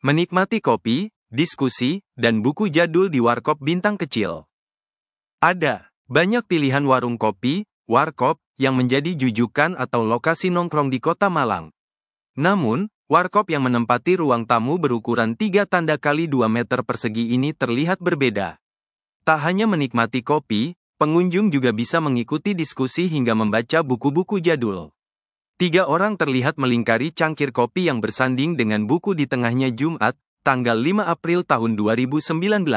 Menikmati kopi, diskusi, dan buku jadul di warkop bintang kecil. Ada banyak pilihan warung kopi, warkop, yang menjadi jujukan atau lokasi nongkrong di kota Malang. Namun, warkop yang menempati ruang tamu berukuran 3x2 meter persegi ini terlihat berbeda. Tak hanya menikmati kopi, pengunjung juga bisa mengikuti diskusi hingga membaca buku-buku jadul. 3 orang terlihat melingkari cangkir kopi yang bersanding dengan buku di tengahnya Jumat, tanggal 5 April tahun 2019.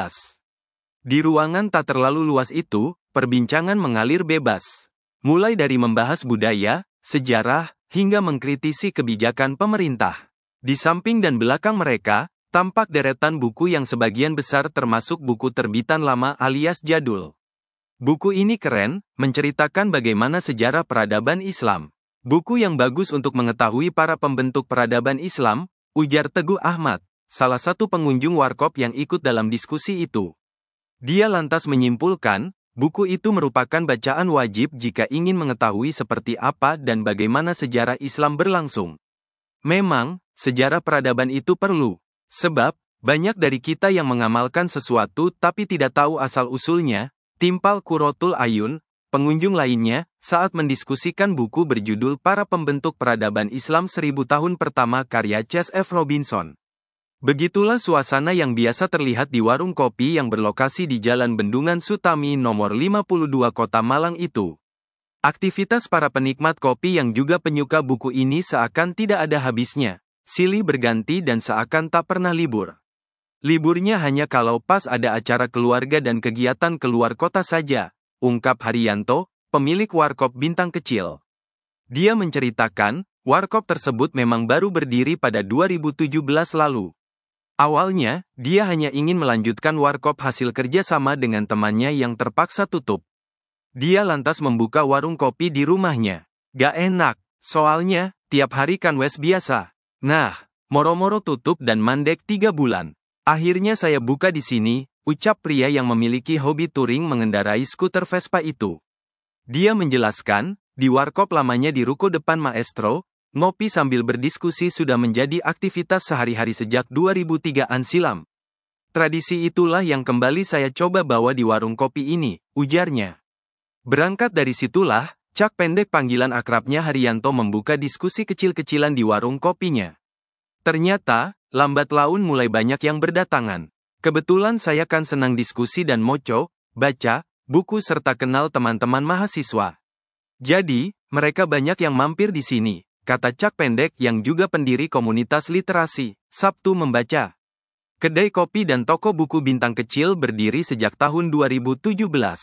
Di ruangan tak terlalu luas itu, perbincangan mengalir bebas. Mulai dari membahas budaya, sejarah, hingga mengkritisi kebijakan pemerintah. Di samping dan belakang mereka, tampak deretan buku yang sebagian besar termasuk buku terbitan lama alias jadul. Buku ini keren, menceritakan bagaimana sejarah peradaban Islam. Buku yang bagus untuk mengetahui para pembentuk peradaban Islam, ujar Teguh Ahmad, salah satu pengunjung warkop yang ikut dalam diskusi itu. Dia lantas menyimpulkan, buku itu merupakan bacaan wajib jika ingin mengetahui seperti apa dan bagaimana sejarah Islam berlangsung. Memang, sejarah peradaban itu perlu. Sebab, banyak dari kita yang mengamalkan sesuatu tapi tidak tahu asal-usulnya, timpal Qurratul Ayun, pengunjung lainnya, saat mendiskusikan buku berjudul Para Pembentuk Peradaban Islam 1000 Tahun Pertama karya C.S. F. Robinson. Begitulah suasana yang biasa terlihat di warung kopi yang berlokasi di Jalan Bendungan Sutami nomor 52 Kota Malang itu. Aktivitas para penikmat kopi yang juga penyuka buku ini seakan tidak ada habisnya, silih berganti dan seakan tak pernah libur. Liburnya hanya kalau pas ada acara keluarga dan kegiatan keluar kota saja, ungkap Haryanto, pemilik warkop bintang kecil. Dia menceritakan, warkop tersebut memang baru berdiri pada 2017 lalu. Awalnya, dia hanya ingin melanjutkan warkop hasil kerjasama dengan temannya yang terpaksa tutup. Dia lantas membuka warung kopi di rumahnya. Gak enak, soalnya, tiap hari kan wes biasa. Nah, moro-moro tutup dan mandek 3 bulan. Akhirnya saya buka di sini, ucap pria yang memiliki hobi touring mengendarai skuter Vespa itu. Dia menjelaskan, di warkop lamanya di ruko depan Maestro, ngopi sambil berdiskusi sudah menjadi aktivitas sehari-hari sejak 2003-an silam. Tradisi itulah yang kembali saya coba bawa di warung kopi ini, ujarnya. Berangkat dari situlah, Cak Pendek panggilan akrabnya Haryanto membuka diskusi kecil-kecilan di warung kopinya. Ternyata, lambat laun mulai banyak yang berdatangan. Kebetulan saya kan senang diskusi dan moco, baca, buku serta kenal teman-teman mahasiswa. Jadi, mereka banyak yang mampir di sini, kata Cak Pendek yang juga pendiri komunitas literasi, Sabtu Membaca. Kedai kopi dan toko buku bintang kecil berdiri sejak tahun 2017.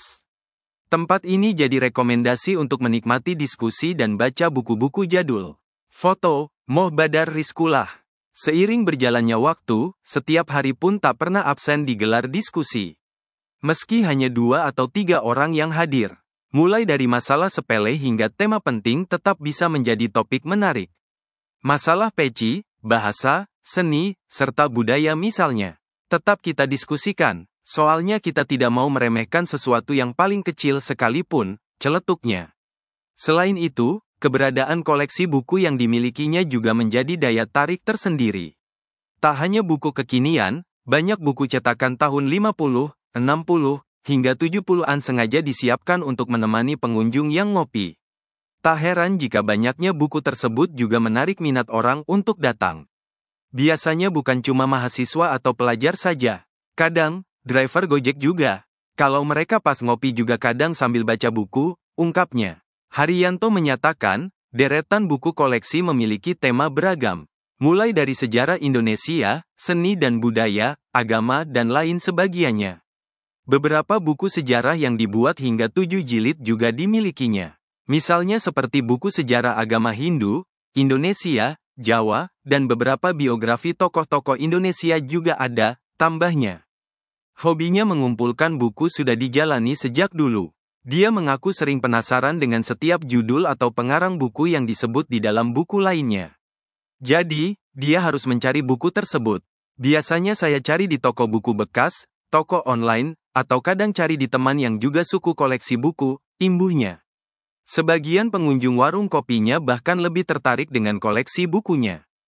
Tempat ini jadi rekomendasi untuk menikmati diskusi dan baca buku-buku jadul. Foto, Moh Badar Rizkulah. Seiring berjalannya waktu, setiap hari pun tak pernah absen digelar diskusi. Meski hanya 2 atau 3 orang yang hadir. Mulai dari masalah sepele hingga tema penting tetap bisa menjadi topik menarik. Masalah peci, bahasa, seni, serta budaya misalnya. Tetap kita diskusikan, soalnya kita tidak mau meremehkan sesuatu yang paling kecil sekalipun, celetuknya. Selain itu, keberadaan koleksi buku yang dimilikinya juga menjadi daya tarik tersendiri. Tak hanya buku kekinian, banyak buku cetakan tahun 50, 60, hingga 70-an sengaja disiapkan untuk menemani pengunjung yang ngopi. Tak heran jika banyaknya buku tersebut juga menarik minat orang untuk datang. Biasanya bukan cuma mahasiswa atau pelajar saja. Kadang, driver Gojek juga. Kalau mereka pas ngopi juga kadang sambil baca buku, ungkapnya. Haryanto menyatakan, deretan buku koleksi memiliki tema beragam. Mulai dari sejarah Indonesia, seni dan budaya, agama dan lain sebagiannya. Beberapa buku sejarah yang dibuat hingga 7 jilid juga dimilikinya. Misalnya seperti buku sejarah agama Hindu, Indonesia, Jawa, dan beberapa biografi tokoh-tokoh Indonesia juga ada, tambahnya. Hobinya mengumpulkan buku sudah dijalani sejak dulu. Dia mengaku sering penasaran dengan setiap judul atau pengarang buku yang disebut di dalam buku lainnya. Jadi, dia harus mencari buku tersebut. Biasanya saya cari di toko buku bekas, toko online, atau kadang cari di teman yang juga suku koleksi buku, imbuhnya. Sebagian pengunjung warung kopinya bahkan lebih tertarik dengan koleksi bukunya.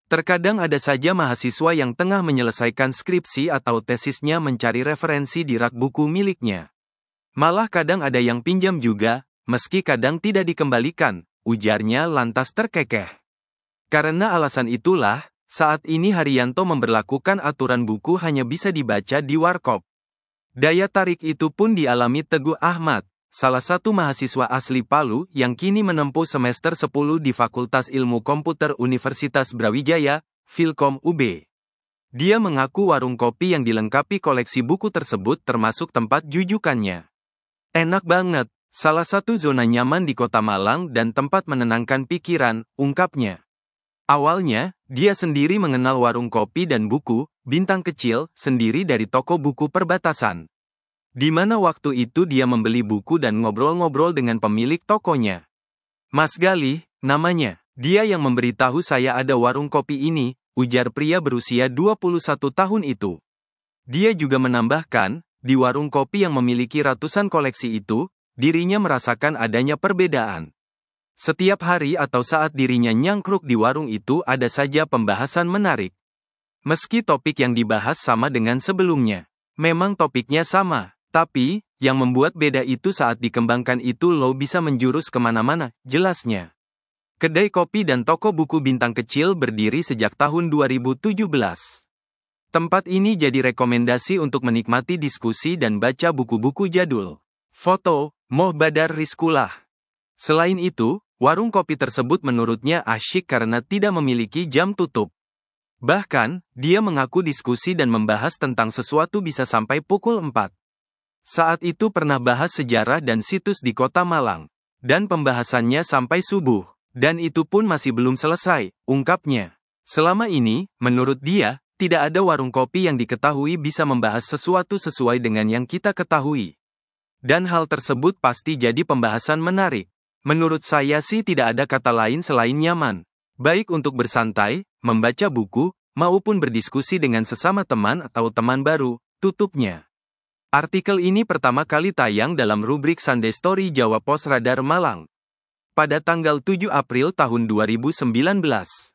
Terkadang ada saja mahasiswa yang tengah menyelesaikan skripsi atau tesisnya mencari referensi di rak buku miliknya. Malah kadang ada yang pinjam juga, meski kadang tidak dikembalikan, ujarnya lantas terkekeh. Karena alasan itulah, saat ini Haryanto memberlakukan aturan buku hanya bisa dibaca di warkop. Daya tarik itu pun dialami Teguh Ahmad, salah satu mahasiswa asli Palu yang kini menempuh semester 10 di Fakultas Ilmu Komputer Universitas Brawijaya, Filkom UB. Dia mengaku warung kopi yang dilengkapi koleksi buku tersebut termasuk tempat jujukannya. Enak banget, salah satu zona nyaman di Kota Malang dan tempat menenangkan pikiran, ungkapnya. Awalnya, dia sendiri mengenal warung kopi dan buku, Bintang Kecil, sendiri dari toko buku perbatasan. Di mana waktu itu dia membeli buku dan ngobrol-ngobrol dengan pemilik tokonya. Mas Galih, namanya. Dia yang memberitahu saya ada warung kopi ini, ujar pria berusia 21 tahun itu. Dia juga menambahkan, di warung kopi yang memiliki ratusan koleksi itu, dirinya merasakan adanya perbedaan. Setiap hari atau saat dirinya nyangkruk di warung itu ada saja pembahasan menarik. Meski topik yang dibahas sama dengan sebelumnya. Memang topiknya sama, tapi, yang membuat beda itu saat dikembangkan itu lo bisa menjurus kemana-mana, jelasnya. Kedai kopi dan toko buku Bintang Kecil berdiri sejak tahun 2017. Tempat ini jadi rekomendasi untuk menikmati diskusi dan baca buku-buku jadul. Foto, Moh Badar Rizkulah. Selain itu, warung kopi tersebut menurutnya asyik karena tidak memiliki jam tutup. Bahkan, dia mengaku diskusi dan membahas tentang sesuatu bisa sampai pukul 4. Saat itu pernah bahas sejarah dan situs di Kota Malang. Dan pembahasannya sampai subuh. Dan itu pun masih belum selesai, ungkapnya. Selama ini, menurut dia, tidak ada warung kopi yang diketahui bisa membahas sesuatu sesuai dengan yang kita ketahui. Dan hal tersebut pasti jadi pembahasan menarik. Menurut saya sih tidak ada kata lain selain nyaman. Baik untuk bersantai, membaca buku, maupun berdiskusi dengan sesama teman atau teman baru, tutupnya. Artikel ini pertama kali tayang dalam rubrik Sunday Story Jawa Pos Radar Malang. Pada tanggal 7 April tahun 2019.